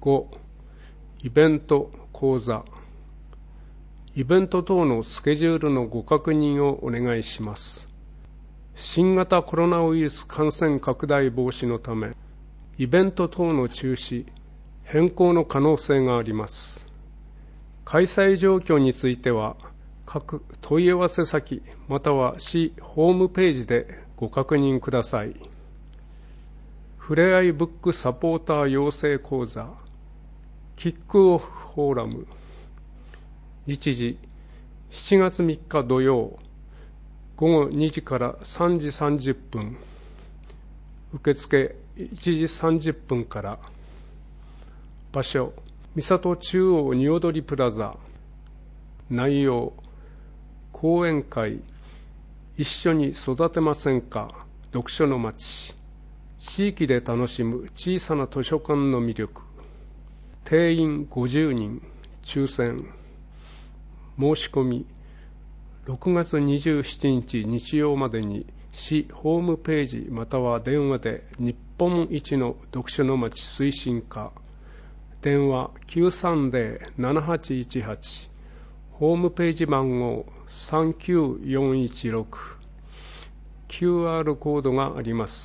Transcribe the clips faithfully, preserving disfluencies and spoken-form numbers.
ご、イベント、講座。イベント等のスケジュールのご確認をお願いします。新型コロナウイルス感染拡大防止のため、イベント等の中止、変更の可能性があります。開催状況については、各問い合わせ先または市ホームページでご確認ください。ふれあいブックサポーター養成講座、キックオフフォーラム。日時、しちがつみっか土曜、ごごにじからさんじさんじゅっぷん、受付いちじさんじゅっぷんから。場所、三郷中央におどりプラザ。内容、講演会、一緒に育てませんか、読書の街。地域で楽しむ小さな図書館の魅力。定員ごじゅうにん、抽選。申し込み、ろくがつにじゅうしちにち日曜までに市ホームページまたは電話で日本一の読書の街推進課。電話 きゅうさんゼロ ななはちいちはち、ホームページ番号さんきゅうよんいちろく、キューアール コードがあります。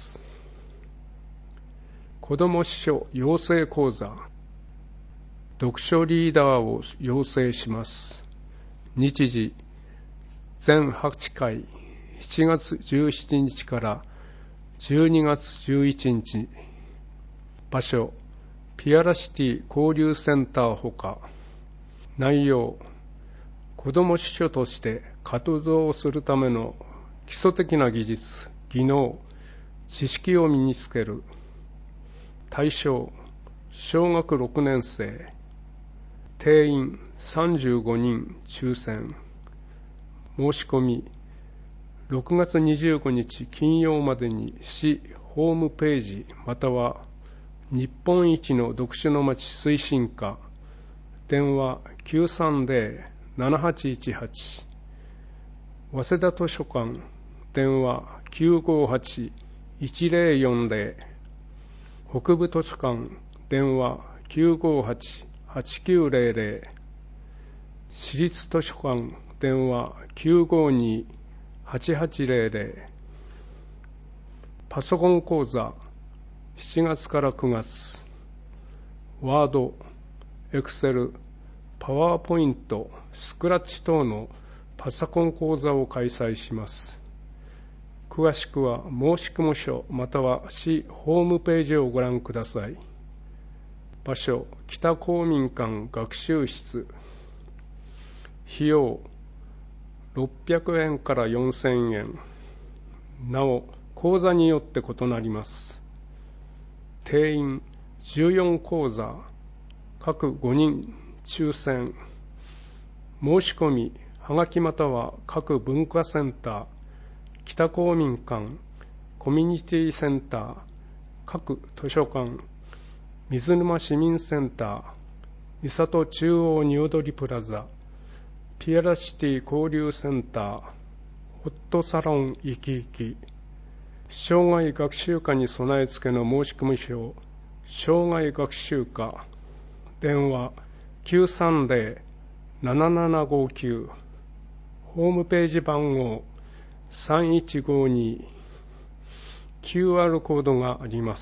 子ども司書養成講座、読書リーダーを養成します。日時、全はちかい、しちがつじゅうしちにちからじゅうにがつじゅういちにち。場所、ピアラシティ交流センターほか。内容、子ども司書として活動するための基礎的な技術、技能、知識を身につける。対象、小学ろくねんせい。定員さんじゅうごにん、抽選。申し込み、ろくがつにじゅうごにち金曜までに市ホームページまたは日本一の読書の街推進課。電話 きゅうさんゼロ ななはちいちはち、早稲田図書館。電話 きゅうごはち いちゼロよんゼロ、北部図書館。電話 きゅうごはち はちきゅうゼロゼロ、市立図書館。電話 きゅうごに はちはちゼロゼロ。パソコン講座、しちがつからくがつ。ワード、エクセル、パワーポイント、スクラッチ等のパソコン講座を開催します。詳しくは申し込み書または市ホームページをご覧ください。場所、北公民館学習室。費用、ろっぴゃくえんからよんせんえん。なお、講座によって異なります。定員じゅうよんこうざ、各ごにん抽選。申し込み、はがきまたは各文化センター、北公民館、コミュニティセンター、各図書館、水沼市民センター、三郷中央におどりプラザ、ピアラシティ交流センター、ホットサロンいきいき、障害学習課に備え付けの申し込み書、障害学習課。電話 きゅうさんゼロ ななななごきゅう、ホームページ番号さんいちごに、キューアール コードがあります。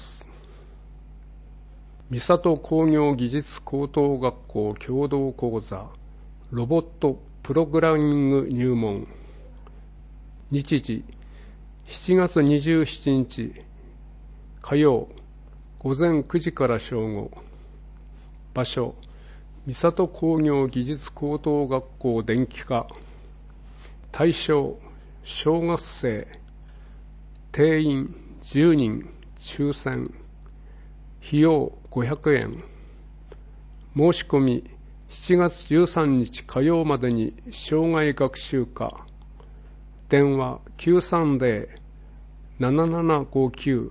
三郷工業技術高等学校共同講座、ロボットプログラミング入門。日時、しちがつにじゅうしちにち火曜、ごぜんくじから正午。場所、三郷工業技術高等学校電気科。対象、小学生。定員じゅうにん、抽選。費用ごひゃくえん。申し込み、しちがつじゅうさんにち火曜までに障害学習課。電話 きゅうさんゼロ ななななごきゅう。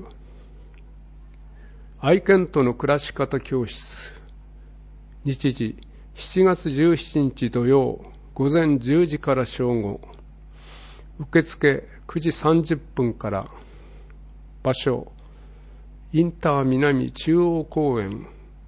愛犬との暮らし方教室。日時、しちがつじゅうしちにち土曜、ごぜんじゅうじから正午。受付くじさんじゅっぷんから。場所、インター南中央公園、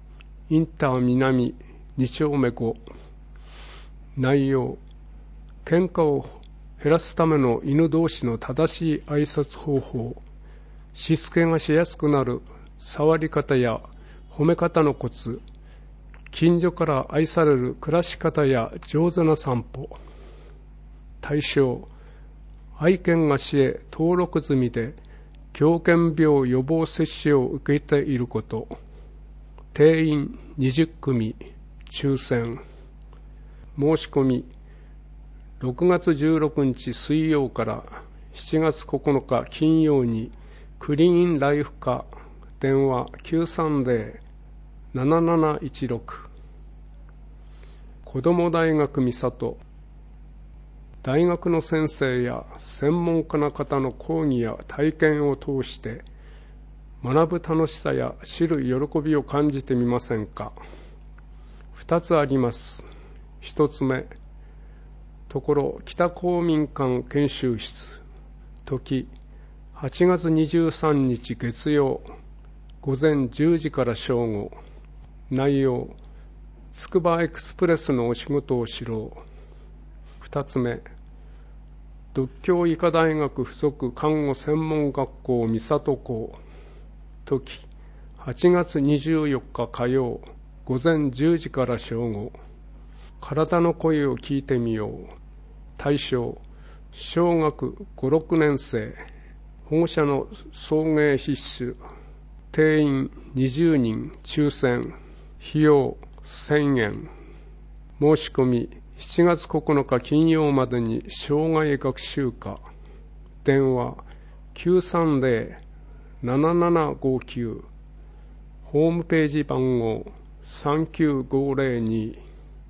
インター南に丁目ご。内容、喧嘩を減らすための犬同士の正しい挨拶方法、しつけがしやすくなる触り方や褒め方のコツ、近所から愛される暮らし方や上手な散歩。対象、愛犬が市へ登録済みで狂犬病予防接種を受けていること。定員にじゅっくみ、抽選。申し込み、ろくがつじゅうろくにち水曜からしちがつここのか金曜にクリーンライフ課、電話 きゅうさんゼロ なななないちろく。子ども大学三郷。大学の先生や専門家の方の講義や体験を通して学ぶ楽しさや知る喜びを感じてみませんか。二つあります。一つ目、ところ北公民館研修室。時、はちがつにじゅうさんにち月曜、ごぜんじゅうじから正午。内容、つくばエクスプレスのお仕事をしろう。二つ目、獨協医科大学附属看護専門学校三郷校。時、はちがつにじゅうよっか火曜、ごぜんじゅうじから正午。体の声を聞いてみよう。対象、小学ご、ろくねんせい。保護者の送迎必須。定員にじゅうにん、抽選。費用せんえん。申し込み、しちがつここのか金曜までに障害学習課。電話 きゅうさんゼロ ななななごきゅう。ホームページ番号さんきゅうごゼロに。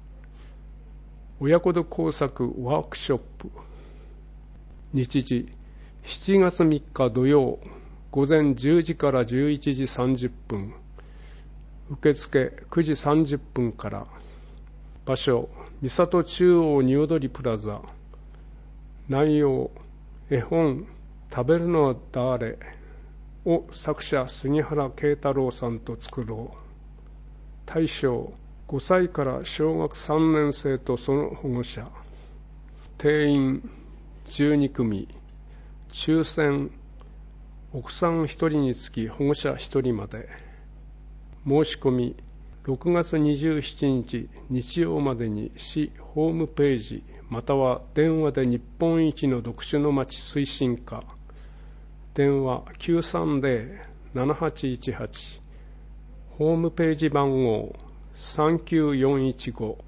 親子度工作ワークショップ。日時、しちがつみっか土曜、ごぜんじゅうじからじゅういちじさんじゅっぷん。受付くじさんじゅっぷんから。場所、三郷中央におどりプラザ。内容、絵本食べるのは誰を作者杉原慶太郎さんと作ろう。対象、ごさいから小学さんねんせいとその保護者。定員じゅうにくみ。抽選、奥さんひとりにつき保護者ひとりまで。申し込み、ろくがつにじゅうしちにち日曜までに市ホームページまたは電話で日本一の読書の街推進課。電話 きゅうさんゼロ ななはちいちはち。ホームページ番号さんきゅうよんいちご。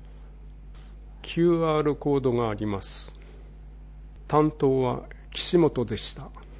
キューアール コードがあります。担当は岸本でした。